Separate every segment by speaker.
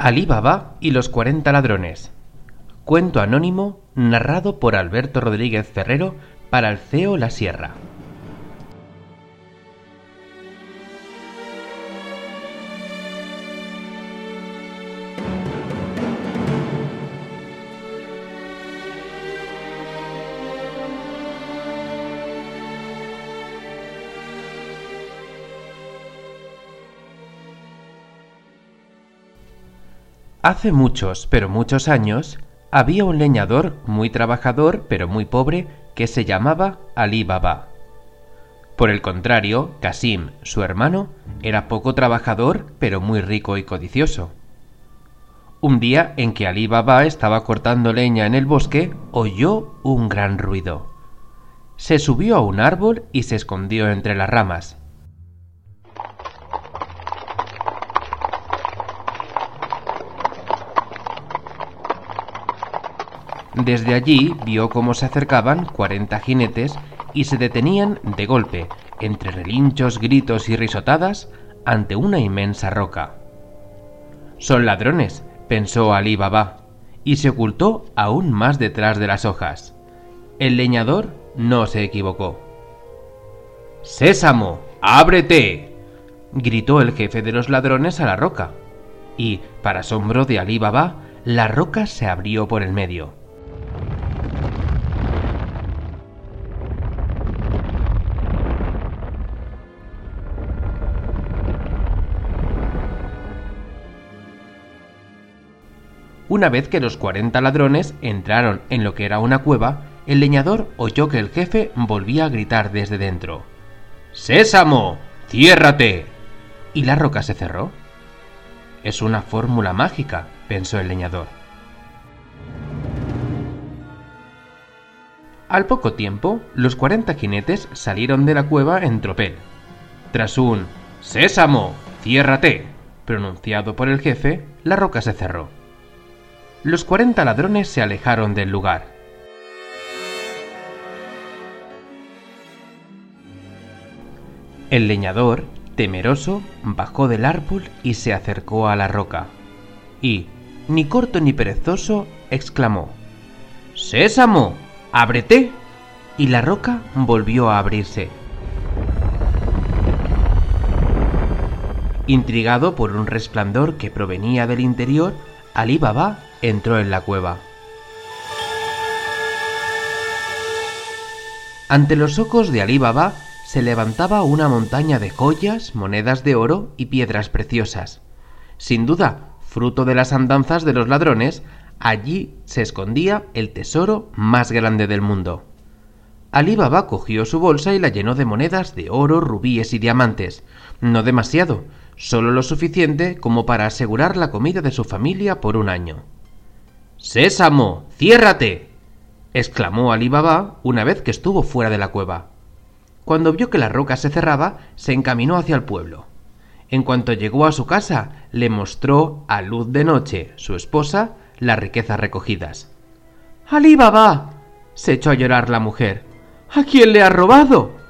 Speaker 1: Alí Baba y los 40 ladrones. Cuento anónimo narrado por Alberto Rodríguez Ferrero para el CEO La Sierra. Hace muchos, pero muchos años, había un leñador muy trabajador, pero muy pobre, que se llamaba Alí Baba. Por el contrario, Qasim, su hermano, era poco trabajador, pero muy rico y codicioso. Un día en que Alí Baba estaba cortando leña en el bosque, oyó un gran ruido. Se subió a un árbol y se escondió entre las ramas. Desde allí vio cómo se acercaban 40 jinetes y se detenían de golpe, entre relinchos, gritos y risotadas, ante una inmensa roca. «Son ladrones», pensó Alí Baba, y se ocultó aún más detrás de las hojas. El leñador no se equivocó. «¡Sésamo, ábrete!», gritó el jefe de los ladrones a la roca, y, para asombro de Alí Baba, la roca se abrió por el medio. Una vez que los 40 ladrones entraron en lo que era una cueva, el leñador oyó que el jefe volvía a gritar desde dentro. «¡Sésamo! ¡Ciérrate!», y la roca se cerró. «Es una fórmula mágica», pensó el leñador. Al poco tiempo, los 40 jinetes salieron de la cueva en tropel. Tras un «¡Sésamo! ¡Ciérrate!», pronunciado por el jefe, la roca se cerró. Los 40 ladrones se alejaron del lugar. El leñador, temeroso, bajó del árbol y se acercó a la roca. Y, ni corto ni perezoso, exclamó: «¡Sésamo! ¡Ábrete!», y la roca volvió a abrirse. Intrigado por un resplandor que provenía del interior, Alí Baba entró en la cueva. Ante los ojos de Alí Baba se levantaba una montaña de joyas, monedas de oro y piedras preciosas. Sin duda, fruto de las andanzas de los ladrones, allí se escondía el tesoro más grande del mundo. Alí Baba cogió su bolsa y la llenó de monedas de oro, rubíes y diamantes. No demasiado, solo lo suficiente como para asegurar la comida de su familia por un año. «¡Sésamo! ¡Ciérrate!», exclamó Alí Baba una vez que estuvo fuera de la cueva. Cuando vio que la roca se cerraba, se encaminó hacia el pueblo. En cuanto llegó a su casa, le mostró a Luz de Noche, su esposa, las riquezas recogidas. «¡Alí Baba!», se echó a llorar la mujer. «¿A quién le ha robado?».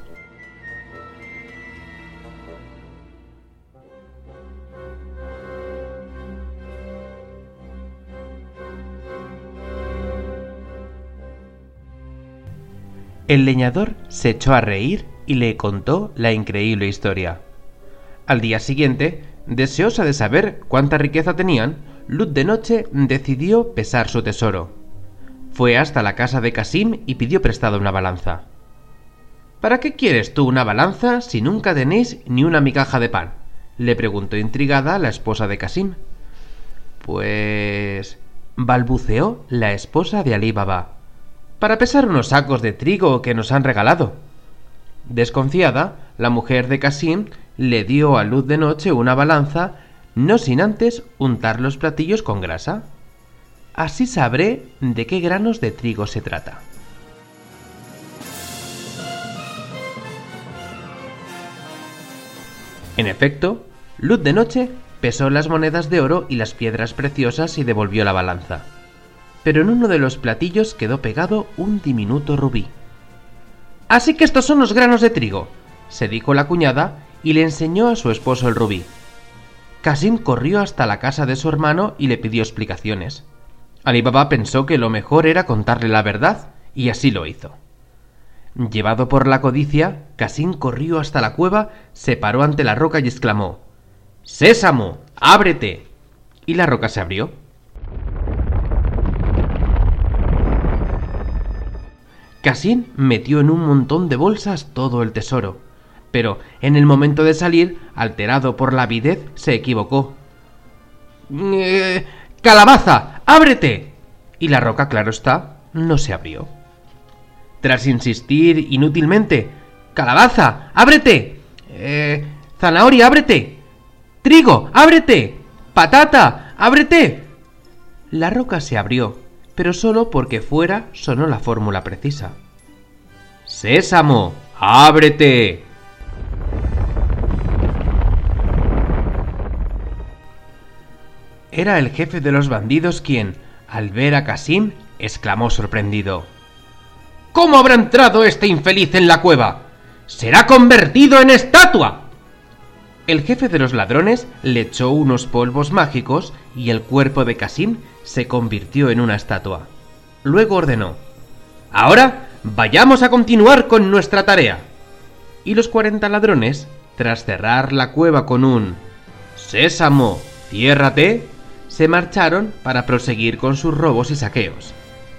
Speaker 1: El leñador se echó a reír y le contó la increíble historia. Al día siguiente, deseosa de saber cuánta riqueza tenían, Luz de Noche decidió pesar su tesoro. Fue hasta la casa de Qasim y pidió prestada una balanza. «¿Para qué quieres tú una balanza si nunca tenéis ni una migaja de pan?», le preguntó intrigada la esposa de Qasim. «Pues...», balbuceó la esposa de Alí Baba. «Para pesar unos sacos de trigo que nos han regalado». Desconfiada, la mujer de Qasim le dio a Luz de Noche una balanza, no sin antes untar los platillos con grasa. Así sabré de qué granos de trigo se trata. En efecto, Luz de Noche pesó las monedas de oro y las piedras preciosas y devolvió la balanza. Pero en uno de los platillos quedó pegado un diminuto rubí. «Así que estos son los granos de trigo», se dijo la cuñada y le enseñó a su esposo el rubí. Kasim corrió hasta la casa de su hermano y le pidió explicaciones. Alí Baba pensó que lo mejor era contarle la verdad, y así lo hizo. Llevado por la codicia, Kasim corrió hasta la cueva, se paró ante la roca y exclamó: «¡Sésamo, ábrete!». Y la roca se abrió. Kasim metió en un montón de bolsas todo el tesoro, pero en el momento de salir, alterado por la avidez, se equivocó. «¡Calabaza, ábrete!». Y la roca, claro está, no se abrió. Tras insistir inútilmente: «¡Calabaza, ábrete! ¡Zanahoria, ábrete! ¡Trigo, ábrete! ¡Patata, ábrete!». La roca se abrió, pero solo porque fuera sonó la fórmula precisa: «¡Sésamo, ábrete!». Era el jefe de los bandidos quien, al ver a Kasim, exclamó sorprendido: «¿Cómo habrá entrado este infeliz en la cueva? ¡Será convertido en estatua!». El jefe de los ladrones le echó unos polvos mágicos y el cuerpo de Kasim se convirtió en una estatua. Luego ordenó: «Ahora vayamos a continuar con nuestra tarea». Y los 40 ladrones, tras cerrar la cueva con un «Sésamo, ciérrate», se marcharon para proseguir con sus robos y saqueos.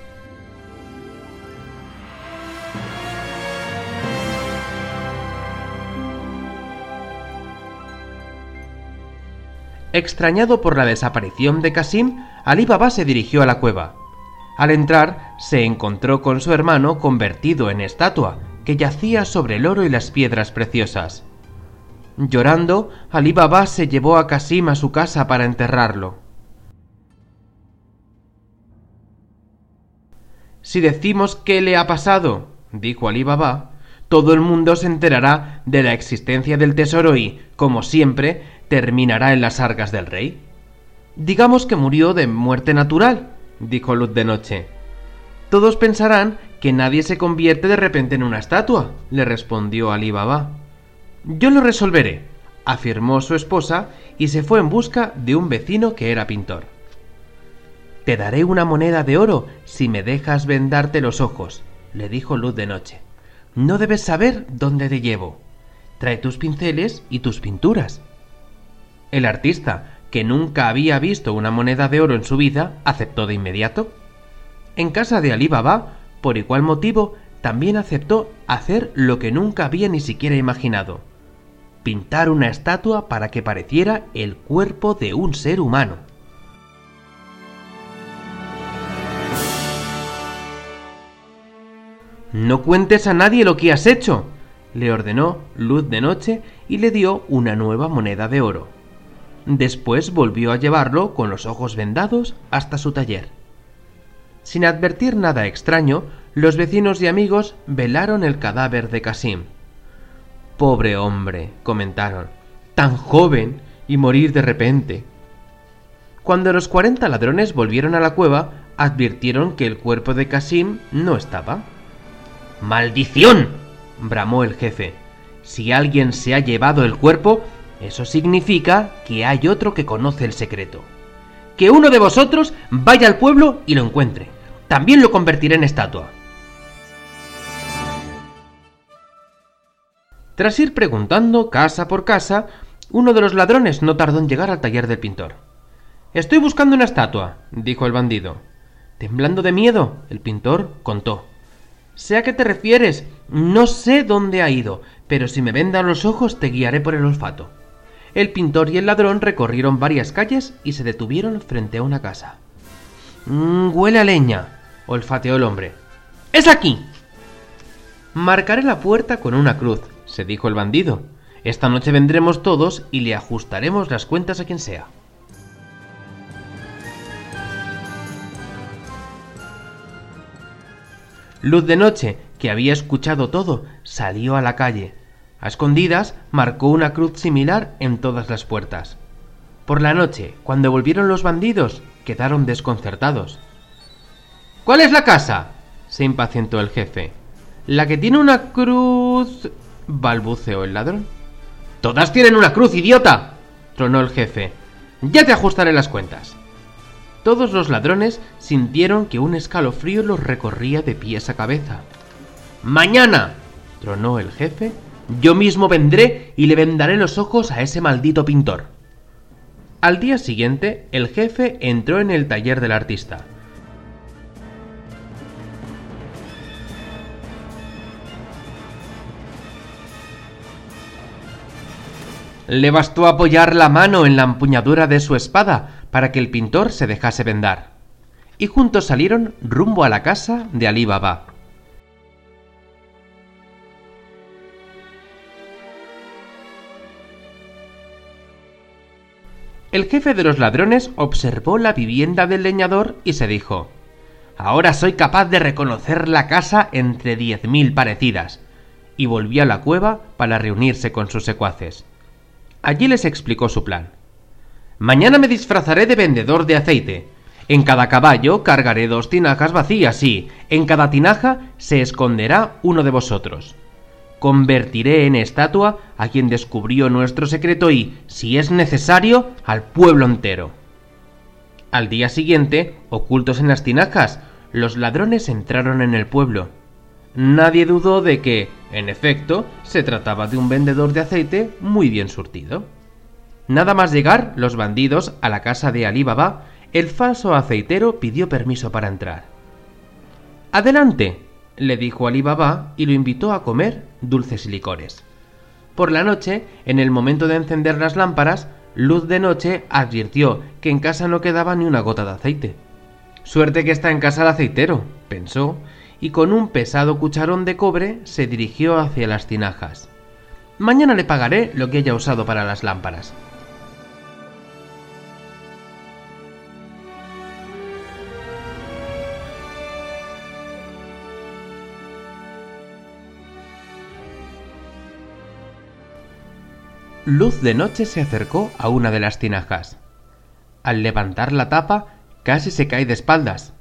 Speaker 1: Extrañado por la desaparición de Kasim, Alí Baba se dirigió a la cueva. Al entrar, se encontró con su hermano convertido en estatua, que yacía sobre el oro y las piedras preciosas. Llorando, Alí Baba se llevó a Kasim a su casa para enterrarlo. «Si decimos qué le ha pasado», dijo Alí Baba, «todo el mundo se enterará de la existencia del tesoro y, como siempre, terminará en las arcas del rey». «Digamos que murió de muerte natural», dijo Luz de Noche. «Todos pensarán que nadie se convierte de repente en una estatua», le respondió Alí Baba. «Yo lo resolveré», afirmó su esposa, y se fue en busca de un vecino que era pintor. «Te daré una moneda de oro si me dejas vendarte los ojos», le dijo Luz de Noche. «No debes saber dónde te llevo. Trae tus pinceles y tus pinturas». El artista, que nunca había visto una moneda de oro en su vida, aceptó de inmediato. En casa de Alí Baba, por igual motivo, también aceptó hacer lo que nunca había ni siquiera imaginado: pintar una estatua para que pareciera el cuerpo de un ser humano. «No cuentes a nadie lo que has hecho», le ordenó Luz de Noche, y le dio una nueva moneda de oro. Después volvió a llevarlo con los ojos vendados hasta su taller. Sin advertir nada extraño, los vecinos y amigos velaron el cadáver de Kasim. «Pobre hombre», comentaron, «tan joven y morir de repente». Cuando los 40 ladrones volvieron a la cueva, advirtieron que el cuerpo de Kasim no estaba. «¡Maldición!», bramó el jefe. «Si alguien se ha llevado el cuerpo, eso significa que hay otro que conoce el secreto. Que uno de vosotros vaya al pueblo y lo encuentre. También lo convertiré en estatua». Tras ir preguntando casa por casa, uno de los ladrones no tardó en llegar al taller del pintor. «Estoy buscando una estatua», dijo el bandido. Temblando de miedo, el pintor contó: «Sé a qué te refieres, no sé dónde ha ido, pero si me vendas los ojos te guiaré por el olfato». El pintor y el ladrón recorrieron varias calles y se detuvieron frente a una casa. «Huele a leña», olfateó el hombre. «¡Es aquí!». «Marcaré la puerta con una cruz», se dijo el bandido. «Esta noche vendremos todos y le ajustaremos las cuentas a quien sea». Luz de Noche, que había escuchado todo, salió a la calle. A escondidas marcó una cruz similar en todas las puertas. Por la noche, cuando volvieron los bandidos, quedaron desconcertados. «¿Cuál es la casa?», se impacientó el jefe. «La que tiene una cruz», balbuceó el ladrón. «Todas tienen una cruz, idiota», tronó el jefe. ¡Ya te ajustaré las cuentas! Todos los ladrones sintieron que un escalofrío los recorría de pies a cabeza. ¡Mañana!, tronó el jefe, yo mismo vendré y le vendaré los ojos a ese maldito pintor. Al día siguiente, el jefe entró en el taller del artista. Le bastó apoyar la mano en la empuñadura de su espada para que el pintor se dejase vendar, y juntos salieron rumbo a la casa de Alí Baba. El jefe de los ladrones observó la vivienda del leñador y se dijo: «Ahora soy capaz de reconocer la casa entre 10.000 parecidas», y volvió a la cueva para reunirse con sus secuaces. Allí les explicó su plan. «Mañana me disfrazaré de vendedor de aceite. En cada caballo cargaré 2 tinajas vacías y, en cada tinaja, se esconderá uno de vosotros. Convertiré en estatua a quien descubrió nuestro secreto y, si es necesario, al pueblo entero». Al día siguiente, ocultos en las tinajas, los ladrones entraron en el pueblo. Nadie dudó de que, en efecto, se trataba de un vendedor de aceite muy bien surtido. Nada más llegar los bandidos a la casa de Alí Baba, el falso aceitero pidió permiso para entrar. «Adelante», le dijo Alí Baba y lo invitó a comer dulces y licores. Por la noche, en el momento de encender las lámparas, Luz de Noche advirtió que en casa no quedaba ni una gota de aceite. «Suerte que está en casa el aceitero», pensó, y con un pesado cucharón de cobre se dirigió hacia las tinajas. «Mañana le pagaré lo que haya usado para las lámparas». Luz de Noche se acercó a una de las tinajas. Al levantar la tapa, casi se cae de espaldas.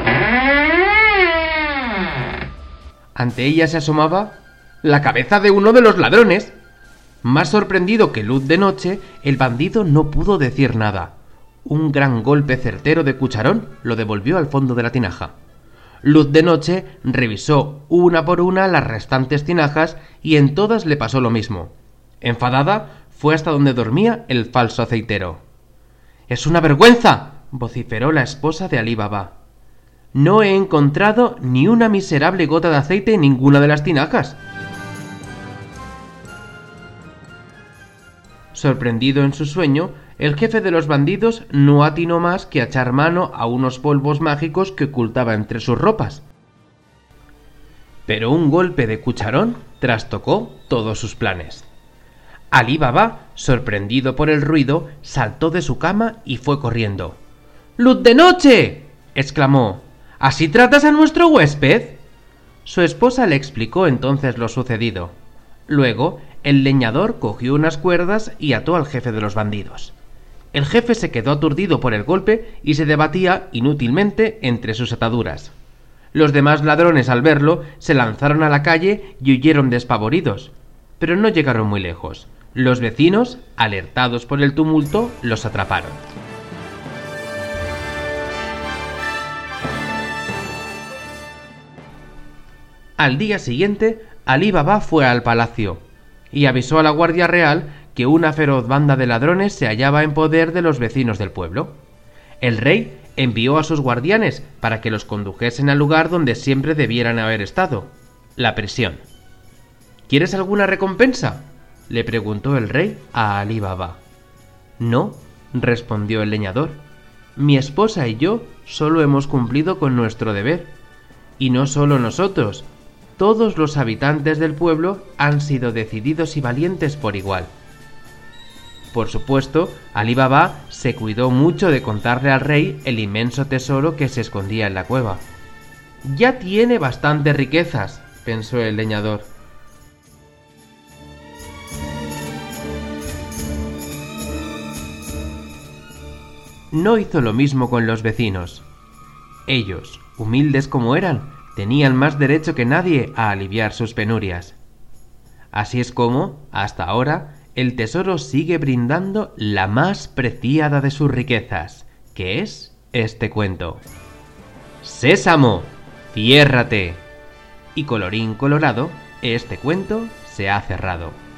Speaker 1: Ante ella se asomaba la cabeza de uno de los ladrones. Más sorprendido que Luz de Noche, el bandido no pudo decir nada. Un gran golpe certero de cucharón lo devolvió al fondo de la tinaja. Luz de Noche revisó una por una las restantes tinajas y en todas le pasó lo mismo. Enfadada, fue hasta donde dormía el falso aceitero. «¡Es una vergüenza!», vociferó la esposa de Alí Baba. «No he encontrado ni una miserable gota de aceite en ninguna de las tinajas». Sorprendido en su sueño, el jefe de los bandidos no atinó más que a echar mano a unos polvos mágicos que ocultaba entre sus ropas. Pero un golpe de cucharón trastocó todos sus planes. Alí Baba, sorprendido por el ruido, saltó de su cama y fue corriendo. «¡Luz de Noche!», exclamó. «¿Así tratas a nuestro huésped?». Su esposa le explicó entonces lo sucedido. Luego, el leñador cogió unas cuerdas y ató al jefe de los bandidos. El jefe se quedó aturdido por el golpe y se debatía inútilmente entre sus ataduras. Los demás ladrones, al verlo, se lanzaron a la calle y huyeron despavoridos, pero no llegaron muy lejos. Los vecinos, alertados por el tumulto, los atraparon. Al día siguiente, Alí Baba fue al palacio y avisó a la Guardia Real que una feroz banda de ladrones se hallaba en poder de los vecinos del pueblo. El rey envió a sus guardianes para que los condujesen al lugar donde siempre debieran haber estado, la prisión. «¿Quieres alguna recompensa?», le preguntó el rey a Alí Baba. «No», respondió el leñador. «Mi esposa y yo solo hemos cumplido con nuestro deber. Y no solo nosotros, todos los habitantes del pueblo han sido decididos y valientes por igual». Por supuesto, Alí Baba se cuidó mucho de contarle al rey el inmenso tesoro que se escondía en la cueva. «Ya tiene bastantes riquezas», pensó el leñador. No hizo lo mismo con los vecinos. Ellos, humildes como eran, tenían más derecho que nadie a aliviar sus penurias. Así es como, hasta ahora, el tesoro sigue brindando la más preciada de sus riquezas, que es este cuento. ¡Sésamo! ¡Ciérrate! Y colorín colorado, este cuento se ha cerrado.